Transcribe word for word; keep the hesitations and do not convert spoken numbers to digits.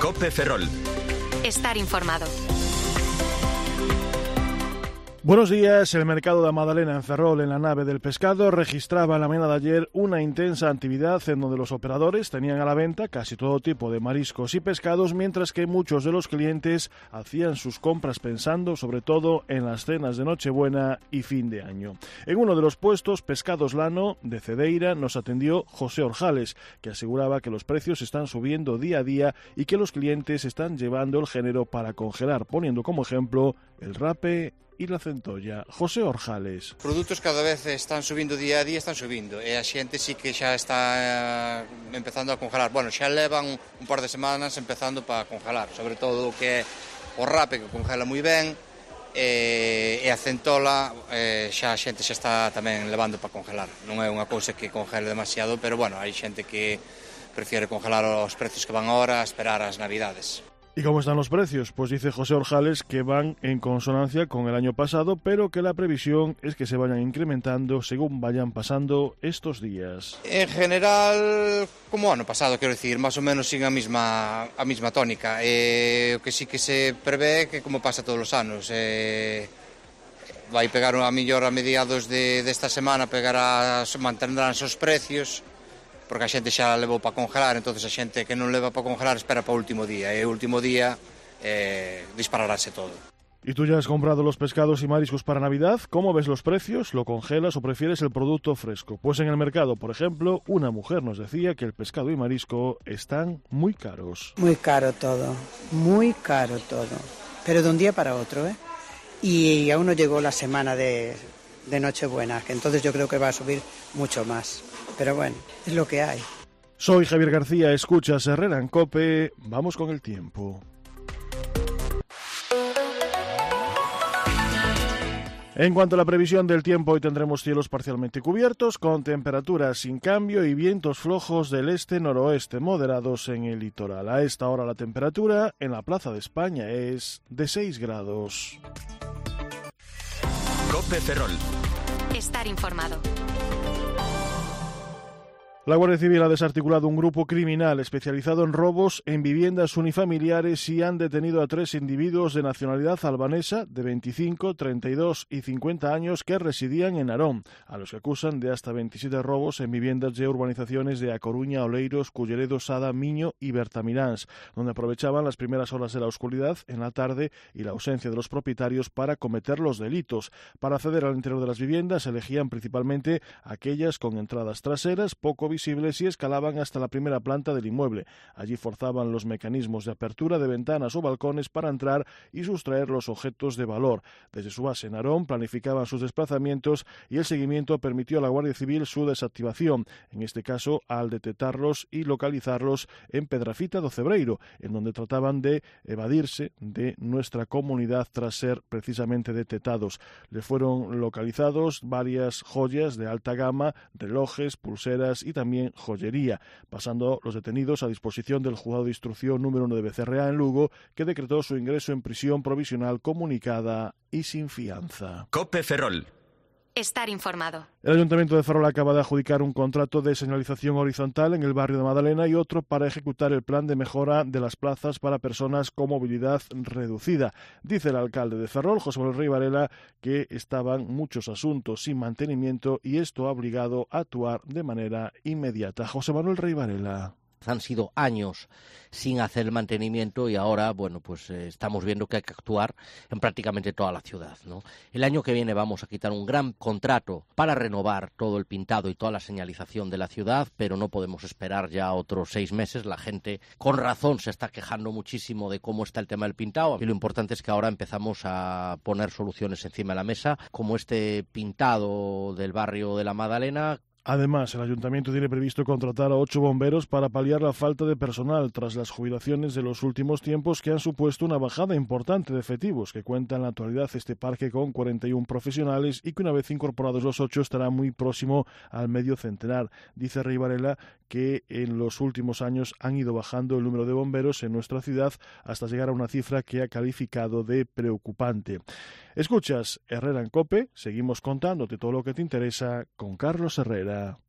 COPE Ferrol. Estar informado. Buenos días. El mercado de la Madalena en Ferrol, en la nave del pescado, registraba en la mañana de ayer una intensa actividad en donde los operadores tenían a la venta casi todo tipo de mariscos y pescados, mientras que muchos de los clientes hacían sus compras pensando sobre todo en las cenas de Nochebuena y fin de año. En uno de los puestos, Pescados Lano, de Cedeira, nos atendió José Orjales, que aseguraba que los precios están subiendo día a día y que los clientes están llevando el género para congelar, poniendo como ejemplo el rape e la centolla. José Orjales. Os produtos cada vez están subindo día a día, están subindo, e a xente sí que xa está eh, empezando a congelar. Bueno, xa levan un par de semanas empezando para congelar, sobre todo o que é o rape, que congela moi ben, e, e a centola eh, xa a xente xa está tamén levando para congelar. Non é unha cousa que congele demasiado, pero bueno, hai xente que prefiere congelar os precios que van ahora a esperar as Navidades. ¿Y cómo están los precios? Pues dice José Orjales que van en consonancia con el año pasado, pero que la previsión es que se vayan incrementando según vayan pasando estos días. En general, como o ano pasado, quero dicir, máis ou menos sin a mesma a mesma tónica. E o que sí que se prevé que como pasa todos os anos, eh, vai pegar a mellor a mediados de desta semana, pegará, mantendrán os precios, porque a xente xa levou para congelar, entonces a xente que non leva para congelar espera para o último día, e o último día eh, dispararase todo. ¿Y tú ya has comprado los pescados y mariscos para Navidad? ¿Cómo ves los precios? ¿Lo congelas o prefieres el producto fresco? Pues en el mercado, por ejemplo, una mujer nos decía que el pescado y marisco están muy caros. Muy caro todo, muy caro todo, pero de un día para otro, ¿eh? Y aún no llegó la semana de, de Nochebuena, que entonces yo creo que va a subir mucho más. Pero bueno, es lo que hay. Soy Javier García, escuchas Herrera en COPE, vamos con el tiempo. En cuanto a la previsión del tiempo, hoy tendremos cielos parcialmente cubiertos, con temperaturas sin cambio y vientos flojos del este-noroeste moderados en el litoral. A esta hora la temperatura en la Plaza de España es de seis grados. COPE Ferrol. Estar informado. La Guardia Civil ha desarticulado un grupo criminal especializado en robos en viviendas unifamiliares y han detenido a tres individuos de nacionalidad albanesa de veinticinco, treinta y dos y cincuenta años que residían en Narón, a los que acusan de hasta veintisiete robos en viviendas de urbanizaciones de A Coruña, Oleiros, Culleredo, Sada, Miño y Bertamiráns, donde aprovechaban las primeras horas de la oscuridad en la tarde y la ausencia de los propietarios para cometer los delitos. Para acceder al interior de las viviendas elegían principalmente aquellas con entradas traseras poco visibles y escalaban hasta la primera planta del inmueble. Allí forzaban los mecanismos de apertura de ventanas o balcones para entrar y sustraer los objetos de valor. Desde su base en Narón planificaban sus desplazamientos y el seguimiento permitió a la Guardia Civil su desactivación, en este caso al detectarlos y localizarlos en Pedrafita do Cebreiro, en donde trataban de evadirse de nuestra comunidad tras ser precisamente detectados. Le fueron localizados varias joyas de alta gama, relojes, pulseras y también también joyería, pasando los detenidos a disposición del Juzgado de Instrucción número uno de Becerrea en Lugo, que decretó su ingreso en prisión provisional comunicada y sin fianza. COPE Ferrol. Estar informado. El Ayuntamiento de Ferrol acaba de adjudicar un contrato de señalización horizontal en el barrio de Madalena y otro para ejecutar el plan de mejora de las plazas para personas con movilidad reducida. Dice el alcalde de Ferrol, José Manuel Rey Varela, que estaban muchos asuntos sin mantenimiento y esto ha obligado a actuar de manera inmediata. José Manuel Rey Varela. Han sido años sin hacer el mantenimiento y ahora, bueno, pues eh, estamos viendo que hay que actuar en prácticamente toda la ciudad, ¿no? El año que viene vamos a quitar un gran contrato para renovar todo el pintado y toda la señalización de la ciudad, pero no podemos esperar ya otros seis meses. La gente, con razón, se está quejando muchísimo de cómo está el tema del pintado y lo importante es que ahora empezamos a poner soluciones encima de la mesa, como este pintado del barrio de la Madalena. Además, el Ayuntamiento tiene previsto contratar a ocho bomberos para paliar la falta de personal tras las jubilaciones de los últimos tiempos que han supuesto una bajada importante de efectivos, que cuenta en la actualidad este parque con cuarenta y uno profesionales y que una vez incorporados los ocho estará muy próximo al medio centenar. Dice Rey Varela que en los últimos años han ido bajando el número de bomberos en nuestra ciudad hasta llegar a una cifra que ha calificado de preocupante. Escuchas Herrera en COPE, seguimos contándote todo lo que te interesa con Carlos Herrera.